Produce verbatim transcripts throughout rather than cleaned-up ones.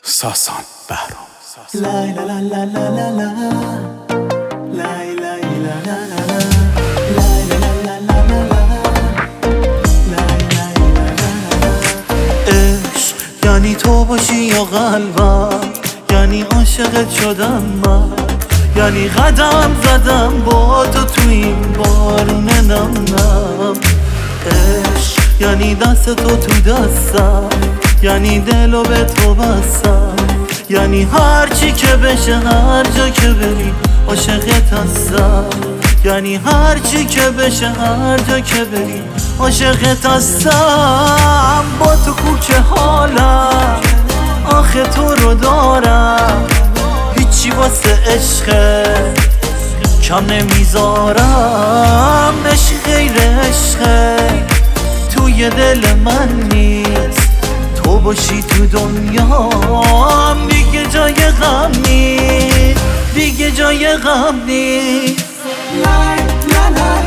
ساسان بهرام. لای لا لا لا لا لا لا لای لای لا لا لا لا لای لا لا لا لا لا لای لای لا لا لا. عشق یعنی تو باشی یا قلبم، یعنی عاشقت شدم من، یعنی قدم زدم با تو تو این بارون نم نم. عشق یعنی دست تو تو دستم، یعنی دلو به تو بستم، یعنی هر چی که بشه هر جا که بری عاشقت هستم، یعنی هر چی که بشه هر جا که بری عاشقت هستم. با تو کوچه حالم آخه تو رو دارم، هیچی واسه عشقت کم نمیذارم. عشق غیر عشقه توی دل من نیست، تو باشی تو دنیام دیگه جای غم نیست، دیگه جای غم نیست. لای لا لای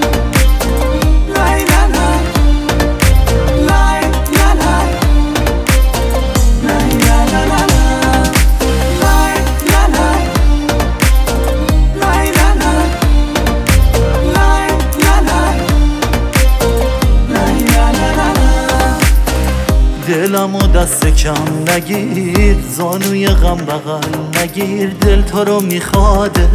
لای لا لای لای لا لای لای لا لا لا لای لا لای لای لا لای لای لا لای لای لا لا لا. دلمو دست کم نگیر، زانوی غم بغل نگیر، دل تو رو میخواده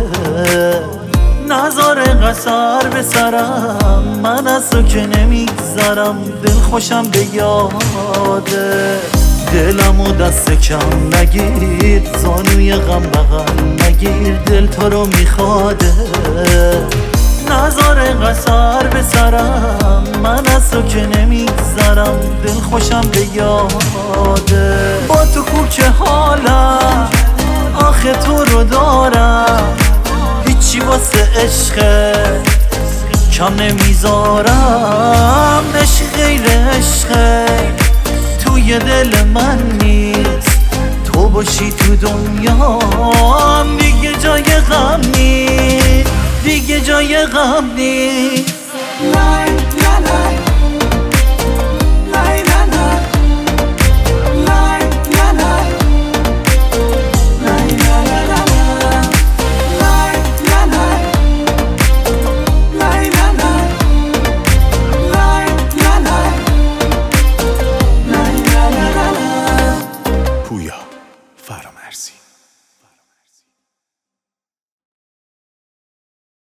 نذار قصر به سرم، من از تو که نمیگذرم، دل خوشم به یاده. دلمو دست کم نگیر، زانوی غم بغل نگیر، دل تو رو میخواده نذار قصر به سرم، من از تو که نمیگذرم، دل خوشم به یاده. با تو کوچه حالم آخه تو رو دارم، هیچی واسه عشقت کم نمیذارم. عشق غیر عشقه توی دل من نیست، تو باشی تو دنیام دیگه جای غم نیست، دیگه جای غم نیست.